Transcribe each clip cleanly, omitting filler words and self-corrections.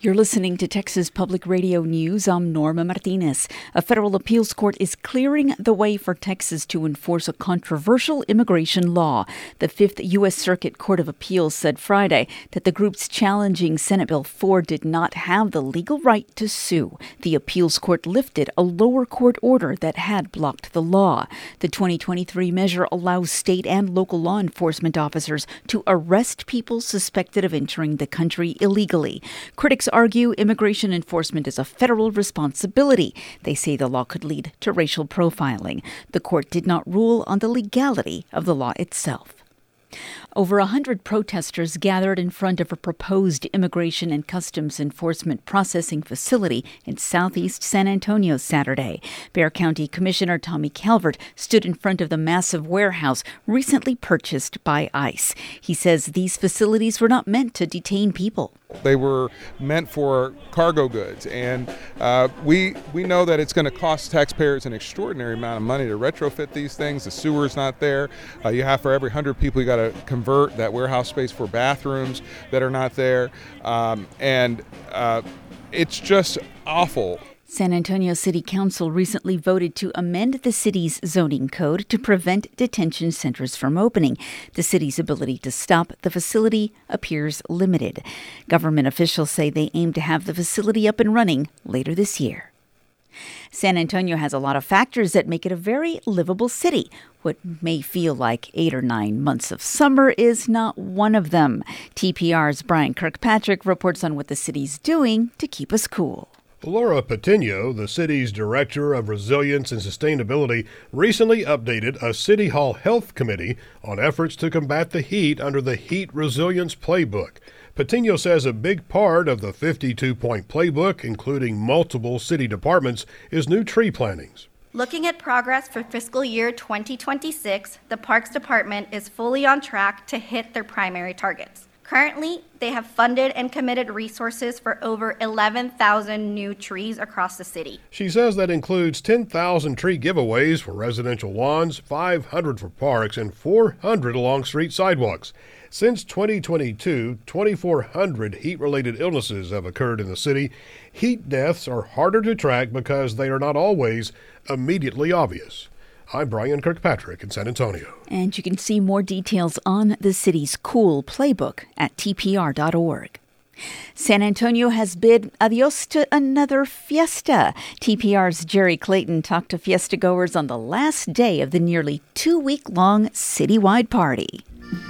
You're listening to Texas Public Radio News. I'm Norma Martinez. A federal appeals court is clearing the way for Texas to enforce a controversial immigration law. The Fifth U.S. Circuit Court of Appeals said Friday that the groups challenging Senate Bill 4 did not have the legal right to sue. The appeals court lifted a lower court order that had blocked the law. The 2023 measure allows state and local law enforcement officers to arrest people suspected of entering the country illegally. Critics argue immigration enforcement is a federal responsibility. They say the law could lead to racial profiling. The court did not rule on the legality of the law itself. Over 100 protesters gathered in front of a proposed Immigration and Customs Enforcement processing facility in southeast San Antonio Saturday. Bexar County Commissioner Tommy Calvert stood in front of the massive warehouse recently purchased by ICE. He says these facilities were not meant to detain people. They were meant for cargo goods, and we know that it's going to cost taxpayers an extraordinary amount of money to retrofit these things. The sewer's not there. You have, for every 100 people, you got to convert that warehouse space for bathrooms that are not there, and it's just awful. San Antonio City Council recently voted to amend the city's zoning code to prevent detention centers from opening. The city's ability to stop the facility appears limited. Government officials say they aim to have the facility up and running later this year. San Antonio has a lot of factors that make it a very livable city. What may feel like 8 or 9 months of summer is not one of them. TPR's Brian Kirkpatrick reports on what the city's doing to keep us cool. Laura Patino, the city's Director of Resilience and Sustainability, recently updated a City Hall Health Committee on efforts to combat the heat under the Heat Resilience Playbook. Patino says a big part of the 52-point playbook, including multiple city departments, is new tree plantings. Looking at progress for fiscal year 2026, the Parks Department is fully on track to hit their primary targets. Currently, they have funded and committed resources for over 11,000 new trees across the city. She says that includes 10,000 tree giveaways for residential lawns, 500 for parks, and 400 along street sidewalks. Since 2022, 2,400 heat-related illnesses have occurred in the city. Heat deaths are harder to track because they are not always immediately obvious. I'm Brian Kirkpatrick in San Antonio. And you can see more details on the city's cool playbook at tpr.org. San Antonio has bid adios to another fiesta. TPR's Jerry Clayton talked to fiesta goers on the last day of the nearly 2-week-long citywide party.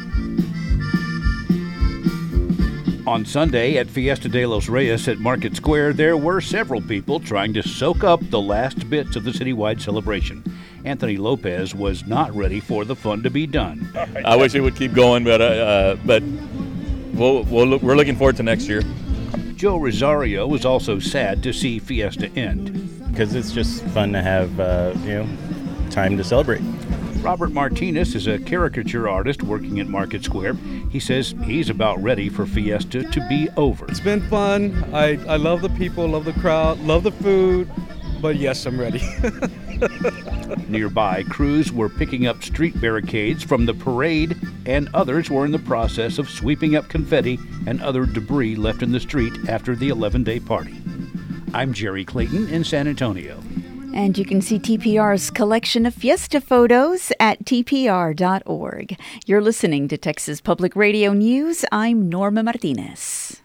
On Sunday at Fiesta de los Reyes at Market Square, there were several people trying to soak up the last bits of the citywide celebration. Anthony Lopez was not ready for the fun to be done. I wish it would keep going, but we're looking forward to next year. Joe Rosario was also sad to see Fiesta end. Because it's just fun to have, time to celebrate. Robert Martinez is a caricature artist working at Market Square. He says he's about ready for Fiesta to be over. It's been fun. I love the people, love the crowd, love the food, but yes, I'm ready. Nearby, crews were picking up street barricades from the parade, and others were in the process of sweeping up confetti and other debris left in the street after the 11-day party. I'm Jerry Clayton in San Antonio. And you can see TPR's collection of fiesta photos at tpr.org. You're listening to Texas Public Radio News. I'm Norma Martinez.